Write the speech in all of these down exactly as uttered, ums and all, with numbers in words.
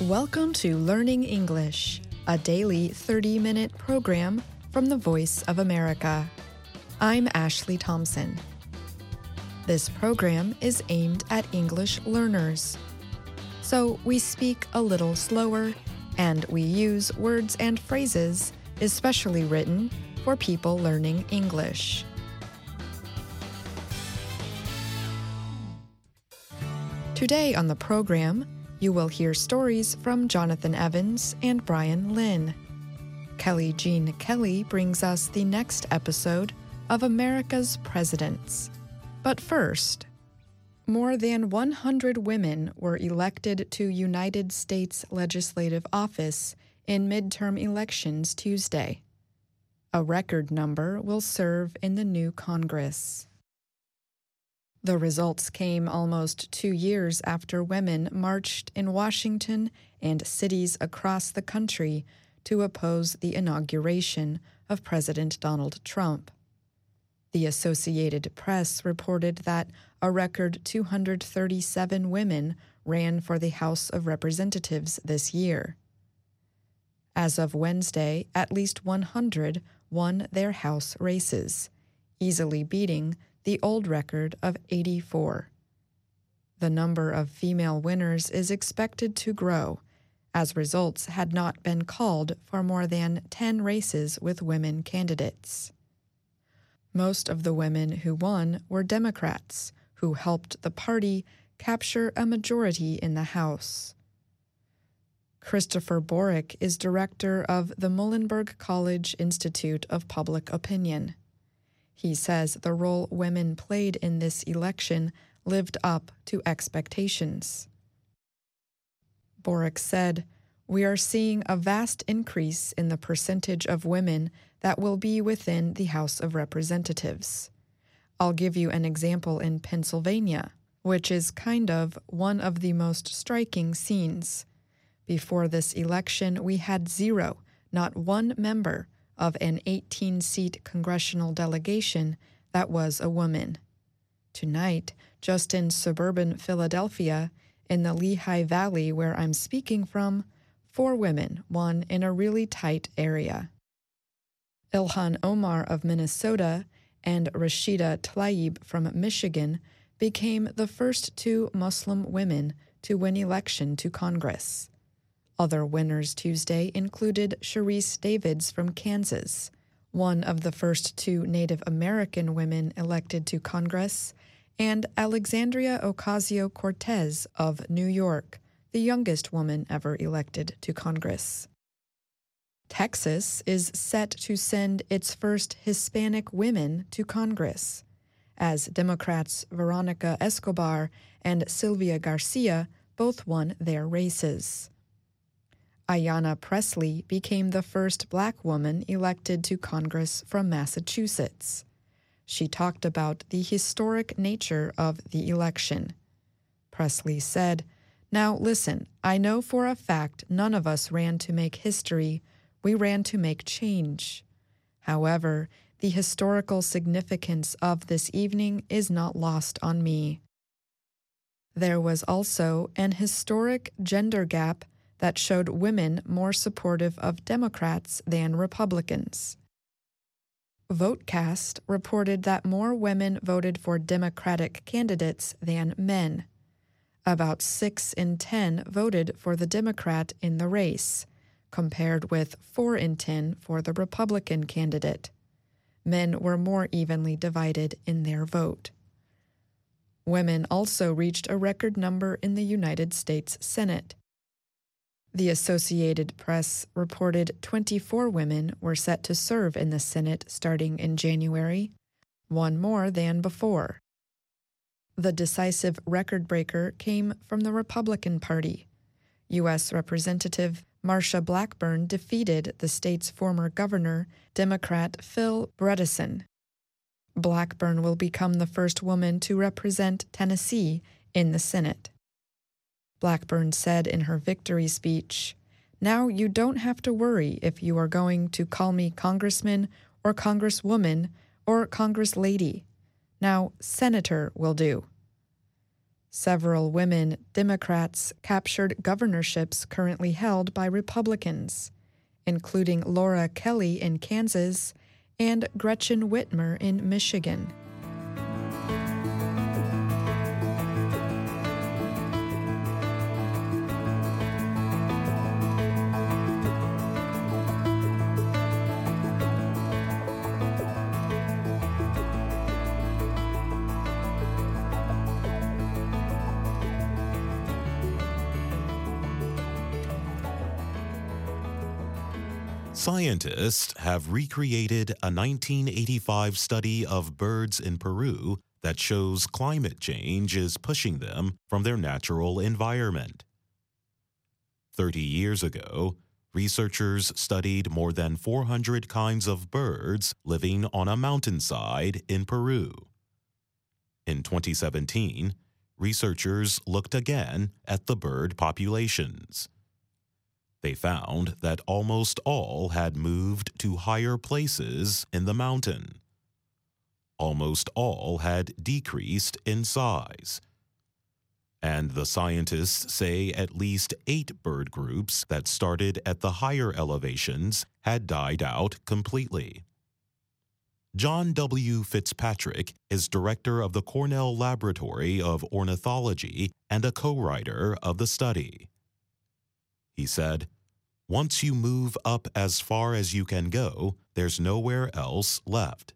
Welcome to Learning English, a daily thirty-minute program from the Voice of America. I'm Ashley Thompson. This program is aimed at English learners. So we speak a little slower, and we use words and phrases especially written for people learning English. Today on the program, you will hear stories from Jonathan Evans and Brian Lynn. Kelly Jean Kelly brings us the next episode of America's Presidents. But first, more than one hundred women were elected to United States legislative office in midterm elections Tuesday. A record number will serve in the new Congress. The results came almost two years after women marched in Washington and cities across the country to oppose the inauguration of President Donald Trump. The Associated Press reported that a record two hundred thirty-seven women ran for the House of Representatives this year. As of Wednesday, at least one hundred won their House races, easily beating the old record of eighty-four. The number of female winners is expected to grow, as results had not been called for more than ten races with women candidates. Most of the women who won were Democrats, who helped the party capture a majority in the House. Christopher Borick is director of the Muhlenberg College Institute of Public Opinion. He says the role women played in this election lived up to expectations. Borick said, "We are seeing a vast increase in the percentage of women that will be within the House of Representatives. I'll give you an example in Pennsylvania, which is kind of one of the most striking scenes. Before this election, we had zero, not one member of an eighteen-seat congressional delegation that was a woman. Tonight, just in suburban Philadelphia, in the Lehigh Valley where I'm speaking from, four women won in a really tight area." Ilhan Omar of Minnesota and Rashida Tlaib from Michigan became the first two Muslim women to win election to Congress. Other winners Tuesday included Sharice Davids from Kansas, one of the first two Native American women elected to Congress, and Alexandria Ocasio-Cortez of New York, the youngest woman ever elected to Congress. Texas is set to send its first Hispanic women to Congress, as Democrats Veronica Escobar and Sylvia Garcia both won their races. Ayanna Pressley became the first black woman elected to Congress from Massachusetts. She talked about the historic nature of the election. Pressley said, "Now listen, I know for a fact none of us ran to make history, we ran to make change. However, the historical significance of this evening is not lost on me." There was also an historic gender gap that showed women more supportive of Democrats than Republicans. VoteCast reported that more women voted for Democratic candidates than men. About six in ten voted for the Democrat in the race, compared with four in ten for the Republican candidate. Men were more evenly divided in their vote. Women also reached a record number in the United States Senate. The Associated Press reported twenty-four women were set to serve in the Senate starting in January, one more than before. The decisive record breaker came from the Republican Party. U S Representative Marsha Blackburn defeated the state's former governor, Democrat Phil Bredesen. Blackburn will become the first woman to represent Tennessee in the Senate. Blackburn said in her victory speech, "Now you don't have to worry if you are going to call me Congressman or Congresswoman or Congresslady. Now, Senator will do." Several women Democrats captured governorships currently held by Republicans, including Laura Kelly in Kansas and Gretchen Whitmer in Michigan. Scientists have recreated a nineteen eighty-five study of birds in Peru that shows climate change is pushing them from their natural environment. Thirty years ago, researchers studied more than four hundred kinds of birds living on a mountainside in Peru. In twenty seventeen, researchers looked again at the bird populations. They found that almost all had moved to higher places in the mountain. Almost all had decreased in size. And the scientists say at least eight bird groups that started at the higher elevations had died out completely. John W. Fitzpatrick is director of the Cornell Laboratory of Ornithology and a co-writer of the study. He said, "Once you move up as far as you can go, there's nowhere else left."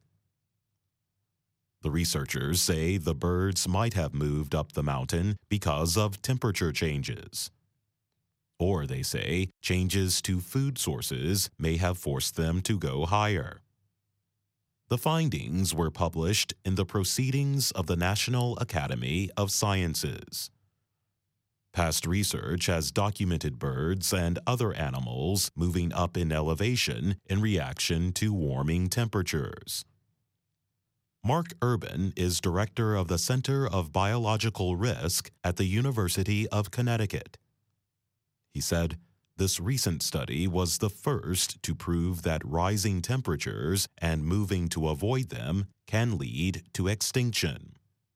The researchers say the birds might have moved up the mountain because of temperature changes. Or they say changes to food sources may have forced them to go higher. The findings were published in the Proceedings of the National Academy of Sciences. Past research has documented birds and other animals moving up in elevation in reaction to warming temperatures. Mark Urban is director of the Center of Biological Risk at the University of Connecticut. He said, "This recent study was the first to prove that rising temperatures and moving to avoid them can lead to extinction."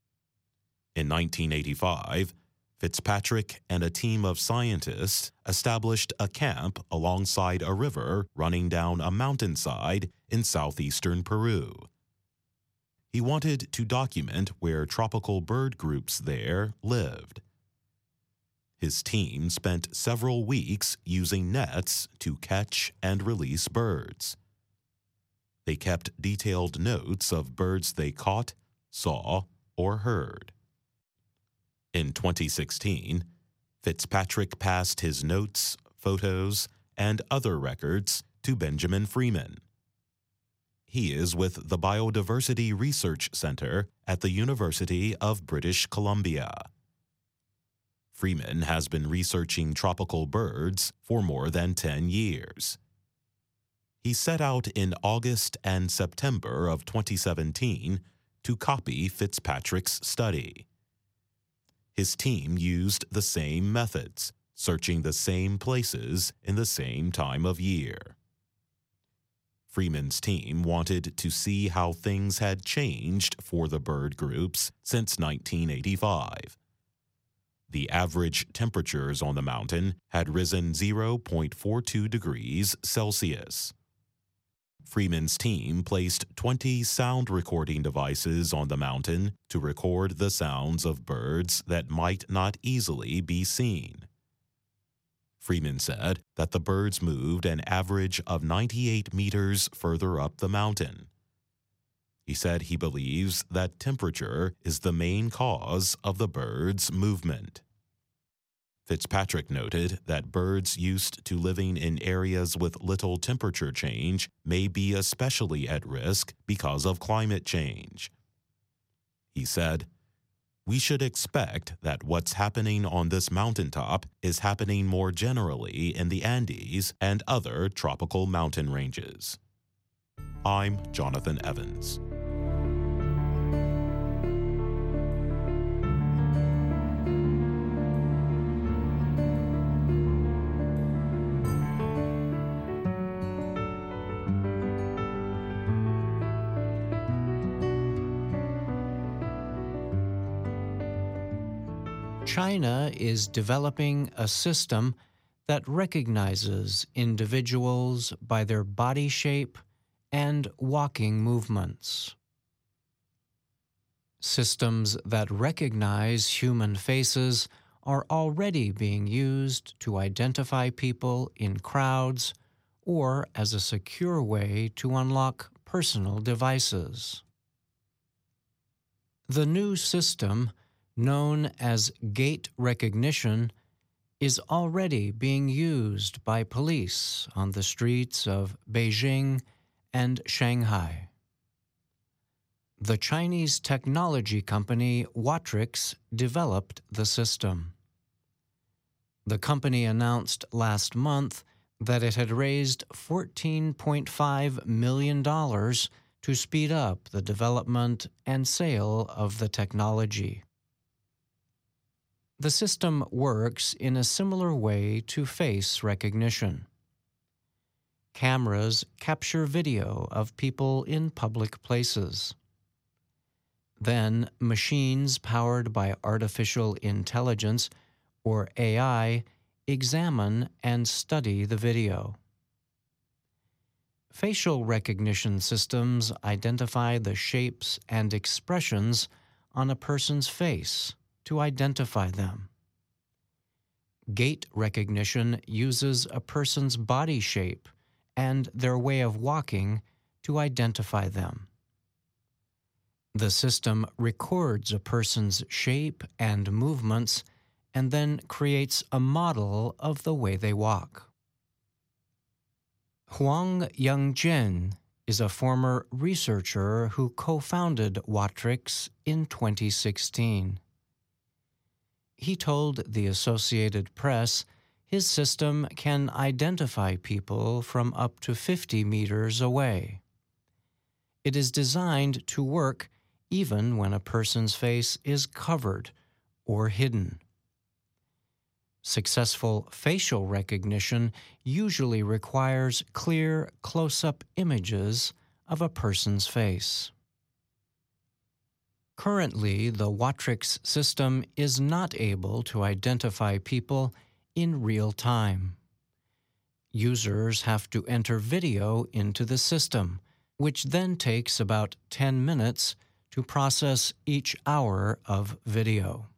In nineteen eighty-five, Fitzpatrick and a team of scientists established a camp alongside a river running down a mountainside in southeastern Peru. He wanted to document where tropical bird groups there lived. His team spent several weeks using nets to catch and release birds. They kept detailed notes of birds they caught, saw, or heard. In twenty sixteen, Fitzpatrick passed his notes, photos, and other records to Benjamin Freeman. He is with the Biodiversity Research Center at the University of British Columbia. Freeman has been researching tropical birds for more than ten years. He set out in August and September of twenty seventeen to copy Fitzpatrick's study. His team used the same methods, searching the same places in the same time of year. Freeman's team wanted to see how things had changed for the bird groups since nineteen eighty-five. The average temperatures on the mountain had risen zero point four two degrees Celsius. Freeman's team placed twenty sound recording devices on the mountain to record the sounds of birds that might not easily be seen. Freeman said that the birds moved an average of ninety-eight meters further up the mountain. He said he believes that temperature is the main cause of the birds' movement. Fitzpatrick noted that birds used to living in areas with little temperature change may be especially at risk because of climate change. He said, "We should expect that what's happening on this mountaintop is happening more generally in the Andes and other tropical mountain ranges." I'm Jonathan Evans. China is developing a system that recognizes individuals by their body shape and walking movements. Systems that recognize human faces are already being used to identify people in crowds or as a secure way to unlock personal devices. The new system, known as gait recognition, is already being used by police on the streets of Beijing and Shanghai. The Chinese technology company Watrix developed the system. The company announced last month that it had raised fourteen point five million dollars to speed up the development and sale of the technology. The system works in a similar way to face recognition. Cameras capture video of people in public places. Then, machines powered by artificial intelligence, or A I, examine and study the video. Facial recognition systems identify the shapes and expressions on a person's face to identify them. Gait recognition uses a person's body shape and their way of walking to identify them. The system records a person's shape and movements and then creates a model of the way they walk. Huang Yangjian is a former researcher who co-founded Watrix in twenty sixteen. He told the Associated Press his system can identify people from up to fifty meters away. It is designed to work even when a person's face is covered or hidden. Successful facial recognition usually requires clear, close-up images of a person's face. Currently, the Watrix system is not able to identify people in real time. Users have to enter video into the system, which then takes about ten minutes to process each hour of video.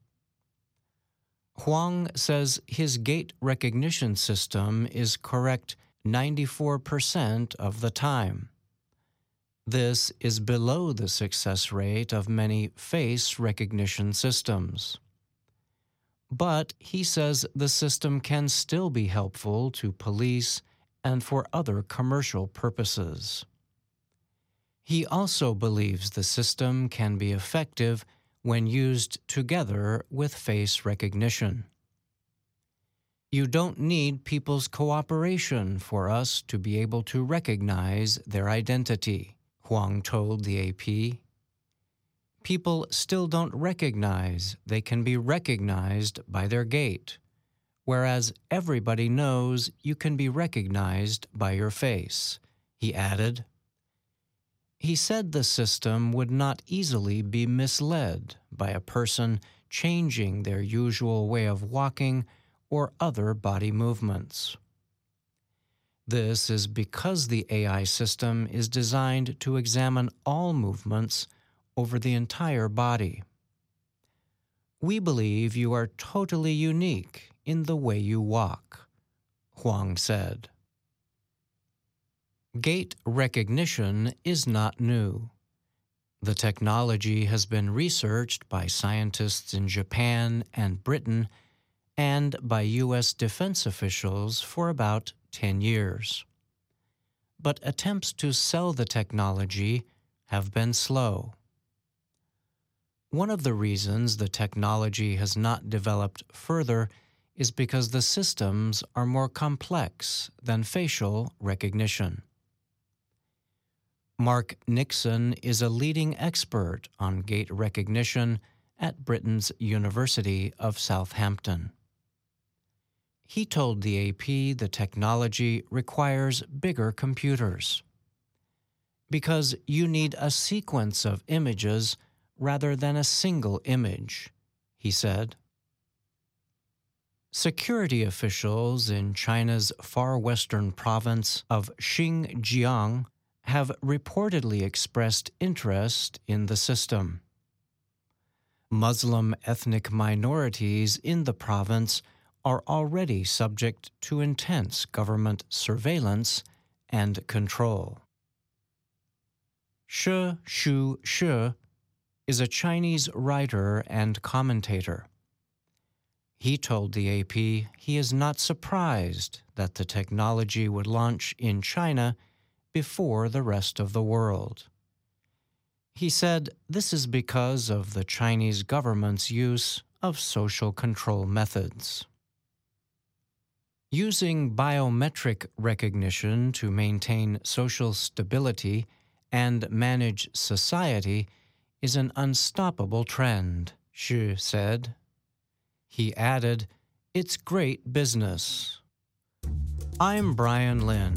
Huang says his gait recognition system is correct ninety-four percent of the time. This is below the success rate of many face recognition systems. But he says the system can still be helpful to police and for other commercial purposes. He also believes the system can be effective when used together with face recognition. You don't need people's cooperation for us to be able to recognize their identity, Huang told the A P. People still don't recognize they can be recognized by their gait, whereas everybody knows you can be recognized by your face, he added. He said the system would not easily be misled by a person changing their usual way of walking or other body movements. This is because the A I system is designed to examine all movements over the entire body. We believe you are totally unique in the way you walk, Huang said. Gait recognition is not new. The technology has been researched by scientists in Japan and Britain and by U S defense officials for about ten years. But attempts to sell the technology have been slow. One of the reasons the technology has not developed further is because the systems are more complex than facial recognition. Mark Nixon is a leading expert on gait recognition at Britain's University of Southampton. He told the A P the technology requires bigger computers because you need a sequence of images rather than a single image, he said. Security officials in China's far western province of Xinjiang have reportedly expressed interest in the system. Muslim ethnic minorities in the province are already subject to intense government surveillance and control. Shi Shu Shi is a Chinese writer and commentator. He told the A P he is not surprised that the technology would launch in China before the rest of the world. He said this is because of the Chinese government's use of social control methods. Using biometric recognition to maintain social stability and manage society is an unstoppable trend, Xu said. He added, "It's great business." I'm Brian Lynn.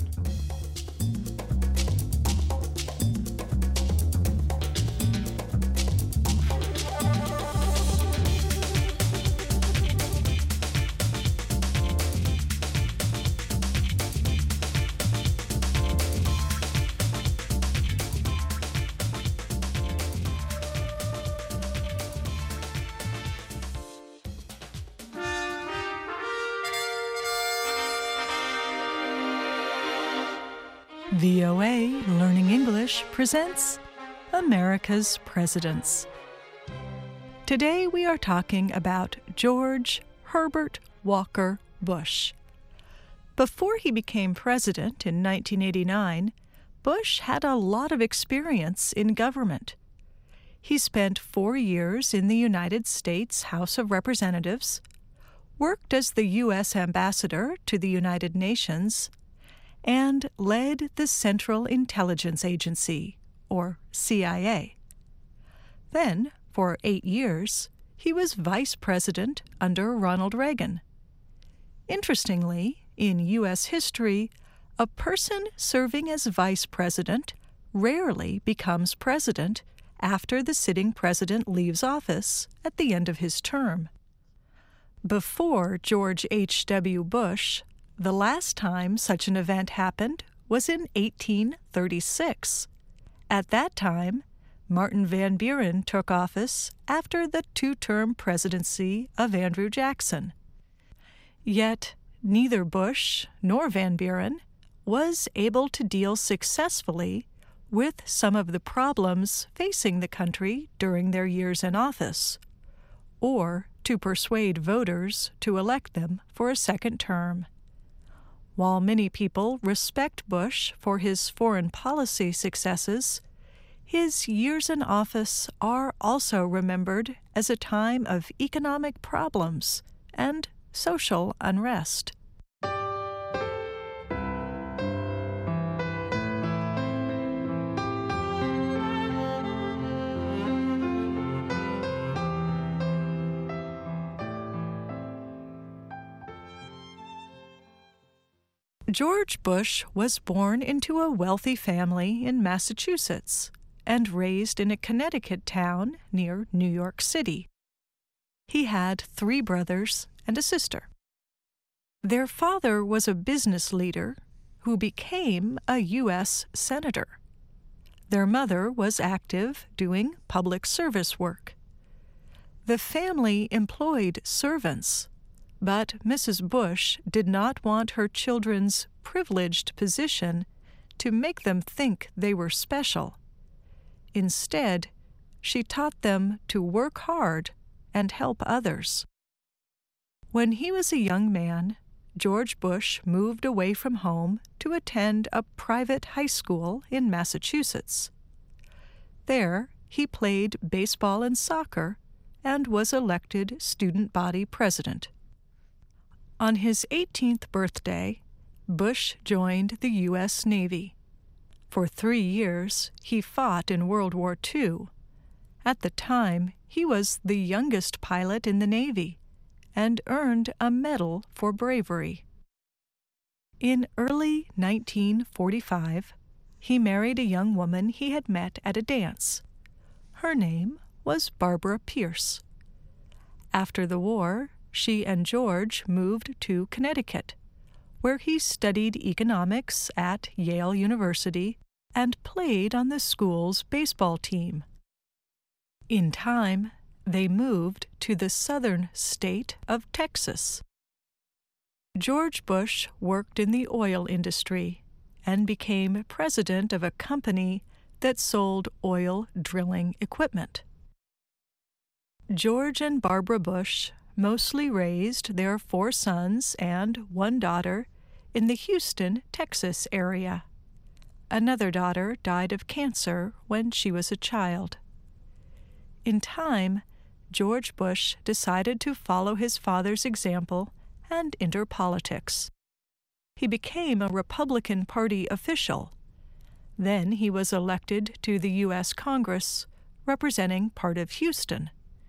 V O A Learning English presents America's Presidents. Today we are talking about George Herbert Walker Bush. Before he became president in nineteen eighty-nine, Bush had a lot of experience in government. He spent four years in the United States House of Representatives, worked as the U S ambassador to the United Nations, and led the Central Intelligence Agency, or C I A. Then, for eight years, he was vice president under Ronald Reagan. Interestingly, in U S history, a person serving as vice president rarely becomes president after the sitting president leaves office at the end of his term. Before George H W Bush, the last time such an event happened was in eighteen thirty-six. At that time, Martin Van Buren took office after the two-term presidency of Andrew Jackson. Yet, neither Bush nor Van Buren was able to deal successfully with some of the problems facing the country during their years in office, or to persuade voters to elect them for a second term. While many people respect Bush for his foreign policy successes, his years in office are also remembered as a time of economic problems and social unrest. George Bush was born into a wealthy family in Massachusetts and raised in a Connecticut town near New York City. He had three brothers and a sister. Their father was a business leader who became a U S senator. Their mother was active doing public service work. The family employed servants, but Missus Bush did not want her children's privileged position to make them think they were special. Instead, she taught them to work hard and help others. When he was a young man, George Bush moved away from home to attend a private high school in Massachusetts. There, he played baseball and soccer and was elected student body president. On his eighteenth birthday, Bush joined the U S Navy. For three years, he fought in World War Two. At the time, he was the youngest pilot in the Navy and earned a medal for bravery. In early nineteen forty-five, he married a young woman he had met at a dance. Her name was Barbara Pierce. After the war, she and George moved to Connecticut, where he studied economics at Yale University and played on the school's baseball team. In time, they moved to the southern state of Texas. George Bush worked in the oil industry and became president of a company that sold oil drilling equipment. George and Barbara Bush mostly raised their four sons and one daughter in the Houston, Texas area. Another daughter died of cancer when she was a child. In time, George Bush decided to follow his father's example and enter politics. He became a Republican Party official. Then he was elected to the U S Congress, representing part of Houston.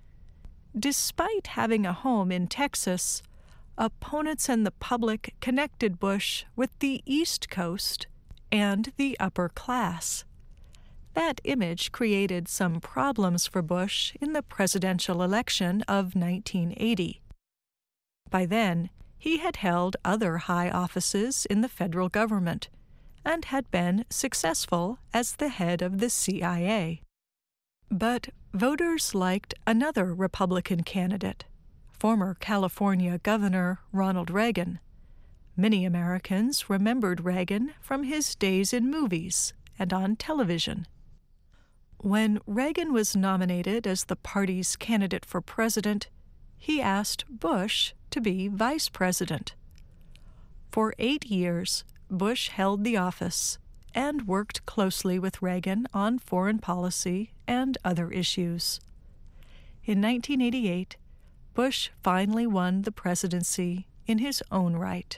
Despite having a home in Texas, opponents and the public connected Bush with the East Coast and the upper class. That image created some problems for Bush in the presidential election of nineteen eighty. By then, he had held other high offices in the federal government and had been successful as the head of the C I A. But voters liked another Republican candidate, former California Governor Ronald Reagan. Many Americans remembered Reagan from his days in movies and on television. When Reagan was nominated as the party's candidate for president, he asked Bush to be vice president. For eight years, Bush held the office and worked closely with Reagan on foreign policy and other issues. In nineteen eighty-eight, Bush finally won the presidency in his own right.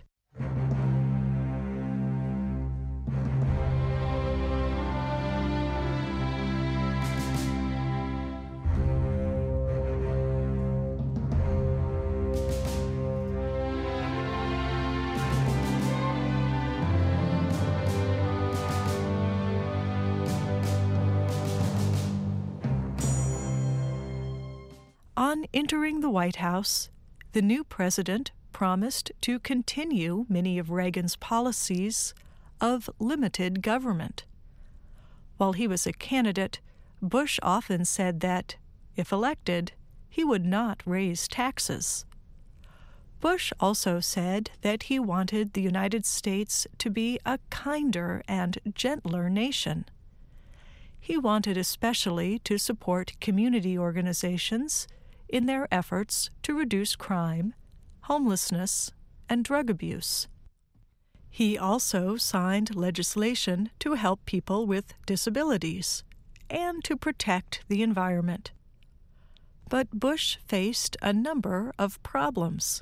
On entering the White House, the new president promised to continue many of Reagan's policies of limited government. While he was a candidate, Bush often said that, if elected, he would not raise taxes. Bush also said that he wanted the United States to be a kinder and gentler nation. He wanted especially to support community organizations in their efforts to reduce crime, homelessness, and drug abuse. He also signed legislation to help people with disabilities and to protect the environment. But Bush faced a number of problems.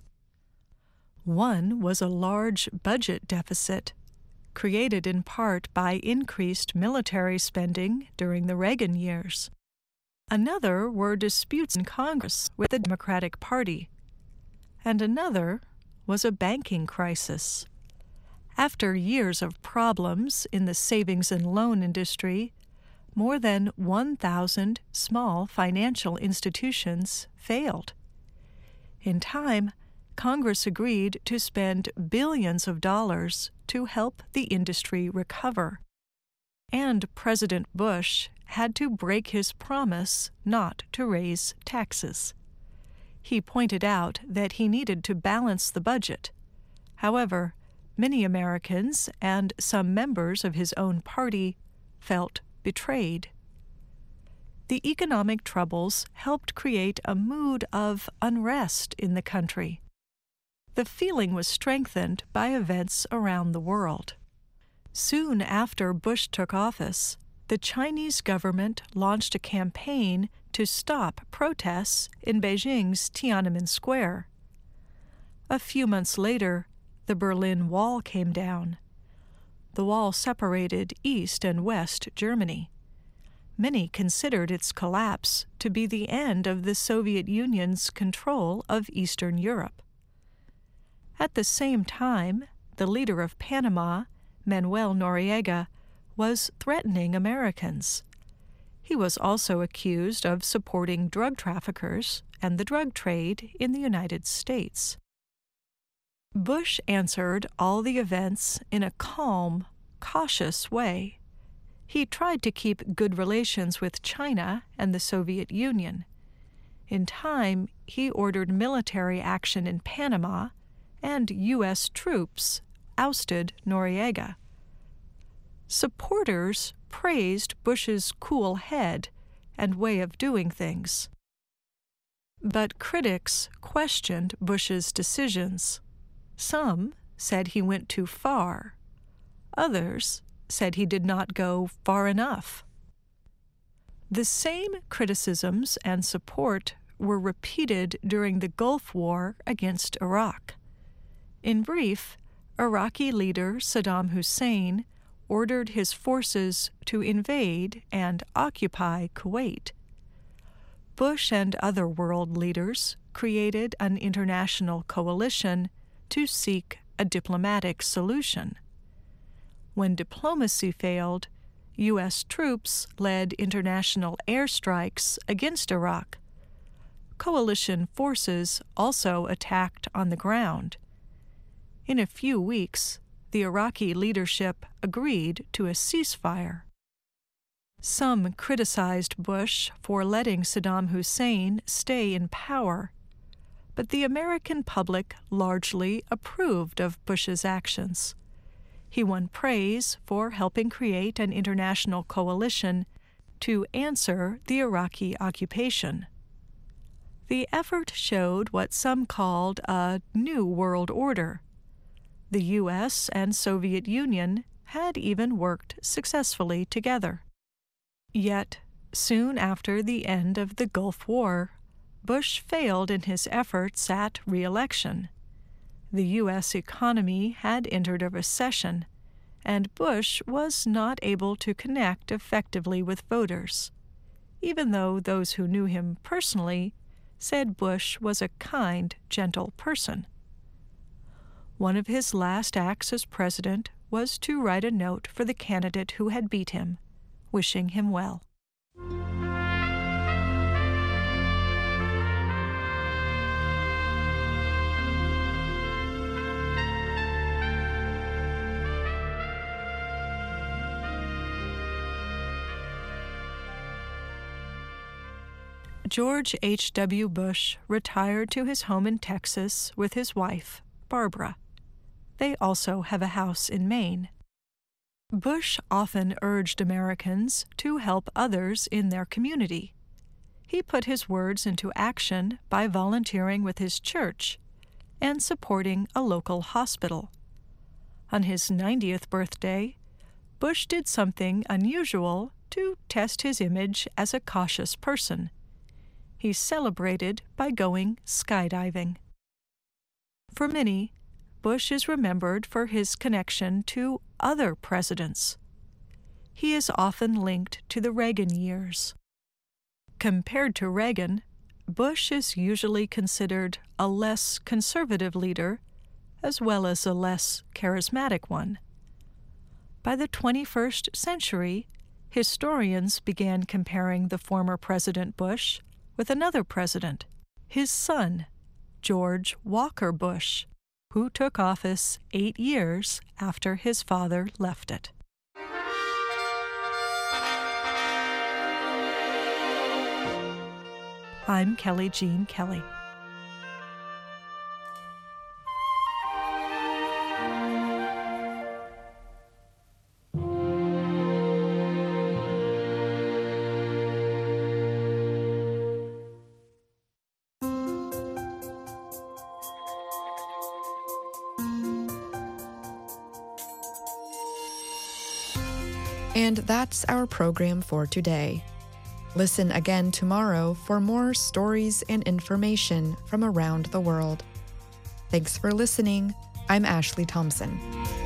One was a large budget deficit, created in part by increased military spending during the Reagan years. Another were disputes in Congress with the Democratic Party. And another was a banking crisis. After years of problems in the savings and loan industry, more than one thousand small financial institutions failed. In time, Congress agreed to spend billions of dollars to help the industry recover. And President Bush had to break his promise not to raise taxes. He pointed out that he needed to balance the budget. However, many Americans and some members of his own party felt betrayed. The economic troubles helped create a mood of unrest in the country. The feeling was strengthened by events around the world. Soon after Bush took office, the Chinese government launched a campaign to stop protests in Beijing's Tiananmen Square. A few months later, the Berlin Wall came down. The wall separated East and West Germany. Many considered its collapse to be the end of the Soviet Union's control of Eastern Europe. At the same time, the leader of Panama, Manuel Noriega, was threatening Americans. He was also accused of supporting drug traffickers and the drug trade in the United States. Bush answered all the events in a calm, cautious way. He tried to keep good relations with China and the Soviet Union. In time, he ordered military action in Panama, and U S troops ousted Noriega. Supporters praised Bush's cool head and way of doing things. But critics questioned Bush's decisions. Some said he went too far. Others said he did not go far enough. The same criticisms and support were repeated during the Gulf War against Iraq. In brief, Iraqi leader Saddam Hussein ordered his forces to invade and occupy Kuwait. Bush and other world leaders created an international coalition to seek a diplomatic solution. When diplomacy failed, U S troops led international airstrikes against Iraq. Coalition forces also attacked on the ground. In a few weeks, the Iraqi leadership agreed to a ceasefire. Some criticized Bush for letting Saddam Hussein stay in power, but the American public largely approved of Bush's actions. He won praise for helping create an international coalition to answer the Iraqi occupation. The effort showed what some called a new world order. The U S and Soviet Union had even worked successfully together. Yet, soon after the end of the Gulf War, Bush failed in his efforts at re-election. The U S economy had entered a recession, and Bush was not able to connect effectively with voters, even though those who knew him personally said Bush was a kind, gentle person. One of his last acts as president was to write a note for the candidate who had beat him, wishing him well. George H W Bush retired to his home in Texas with his wife, Barbara. They also have a house in Maine. Bush often urged Americans to help others in their community. He put his words into action by volunteering with his church and supporting a local hospital. On his ninetieth birthday, Bush did something unusual to test his image as a cautious person. He celebrated by going skydiving. For many, Bush is remembered for his connection to other presidents. He is often linked to the Reagan years. Compared to Reagan, Bush is usually considered a less conservative leader, as well as a less charismatic one. By the twenty-first century, historians began comparing the former President Bush with another president, his son, George Walker Bush, who took office eight years after his father left it. I'm Kelly Jean Kelly. And that's our program for today. Listen again tomorrow for more stories and information from around the world. Thanks for listening. I'm Ashley Thompson.